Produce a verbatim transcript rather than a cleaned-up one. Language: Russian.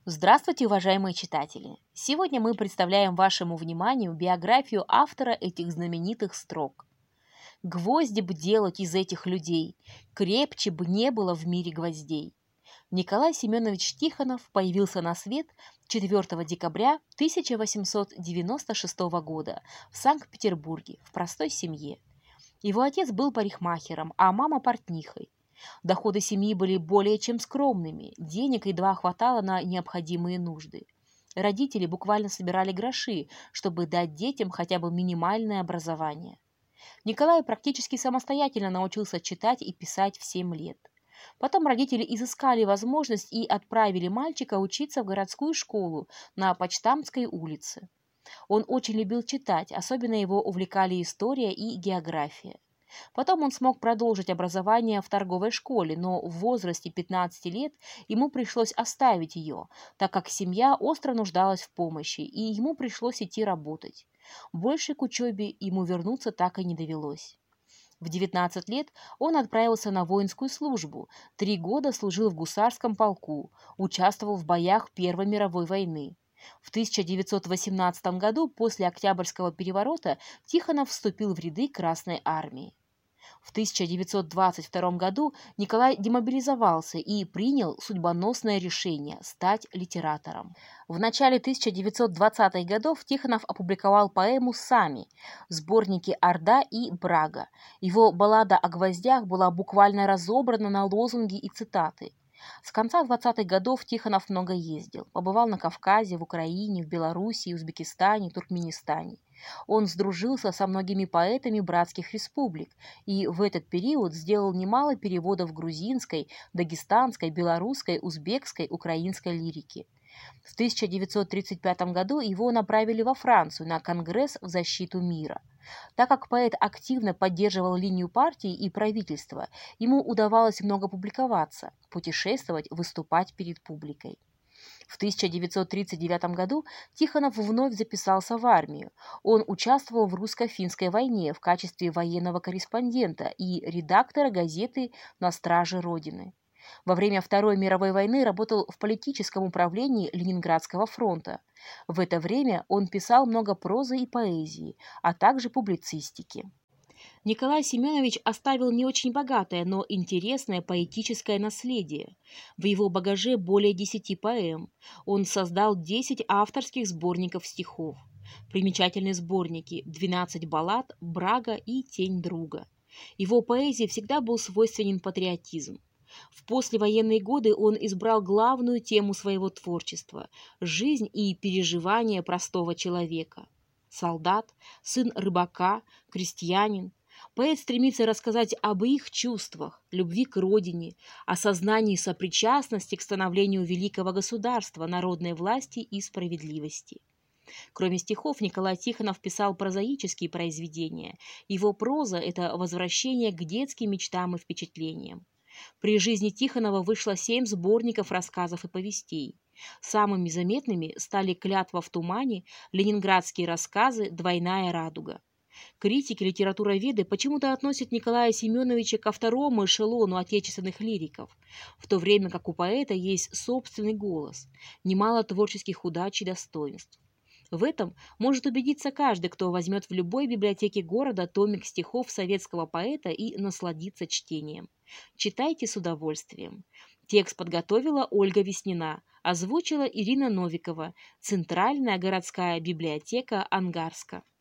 Здравствуйте, уважаемые читатели! Сегодня мы представляем вашему вниманию биографию автора этих знаменитых строк. «Гвозди б делать из этих людей, крепче б не было в мире гвоздей». Николай Семенович Тихонов появился на свет четвёртого декабря тысяча восемьсот девяносто шестого года в Санкт-Петербурге в простой семье. Его отец был парикмахером, а мама портнихой. Доходы семьи были более чем скромными, денег едва хватало на необходимые нужды. Родители буквально собирали гроши, чтобы дать детям хотя бы минимальное образование. Николай практически самостоятельно научился читать и писать в семь лет. Потом родители изыскали возможность и отправили мальчика учиться в городскую школу на Почтамтской улице. Он очень любил читать, особенно его увлекали история и география. Потом он смог продолжить образование в торговой школе, но в возрасте пятнадцати лет ему пришлось оставить ее, так как семья остро нуждалась в помощи, и ему пришлось идти работать. Больше к учебе ему вернуться так и не довелось. В девятнадцать лет он отправился на воинскую службу, три года служил в гусарском полку, участвовал в боях Первой мировой войны. В тысяча девятьсот восемнадцатом году, после Октябрьского переворота, Тихонов вступил в ряды Красной армии. В тысяча девятьсот двадцать втором году Николай демобилизовался и принял судьбоносное решение стать литератором. В начале тысяча девятьсот двадцатых годов Тихонов опубликовал поэму «Сами», сборники «Орда» и «Брага». Его баллада о гвоздях была буквально разобрана на лозунги и цитаты. С конца двадцатых годов Тихонов много ездил, побывал на Кавказе, в Украине, в Белоруссии, Узбекистане, Туркменистане. Он сдружился со многими поэтами братских республик и в этот период сделал немало переводов грузинской, дагестанской, белорусской, узбекской, украинской лирики. В тысяча девятьсот тридцать пятом году его направили во Францию на Конгресс в защиту мира. Так как поэт активно поддерживал линию партии и правительства, ему удавалось много публиковаться, путешествовать, выступать перед публикой. В тысяча девятьсот тридцать девятом году Тихонов вновь записался в армию. Он участвовал в русско-финской войне в качестве военного корреспондента и редактора газеты «На страже Родины». Во время Второй мировой войны работал в политическом управлении Ленинградского фронта. В это время он писал много прозы и поэзии, а также публицистики. Николай Семенович оставил не очень богатое, но интересное поэтическое наследие. В его багаже более десяти поэм. Он создал десять авторских сборников стихов. Примечательные сборники «двенадцать баллад», «Брага» и «Тень друга». Его поэзии всегда был свойственен патриотизм. В послевоенные годы он избрал главную тему своего творчества – жизнь и переживания простого человека. Солдат, сын рыбака, крестьянин. Поэт стремится рассказать об их чувствах, любви к родине, осознании сопричастности к становлению великого государства, народной власти и справедливости. Кроме стихов, Николай Тихонов писал прозаические произведения. Его проза – это возвращение к детским мечтам и впечатлениям. При жизни Тихонова вышло семь сборников рассказов и повестей. Самыми заметными стали «Клятва в тумане», «Ленинградские рассказы», «Двойная радуга». Критики, литературоведы почему-то относят Николая Семеновича ко второму эшелону отечественных лириков, в то время как у поэта есть собственный голос, немало творческих удач и достоинств. В этом может убедиться каждый, кто возьмет в любой библиотеке города томик стихов советского поэта и насладится чтением. Читайте с удовольствием. Текст подготовила Ольга Веснина, озвучила Ирина Новикова, Центральная городская библиотека Ангарска.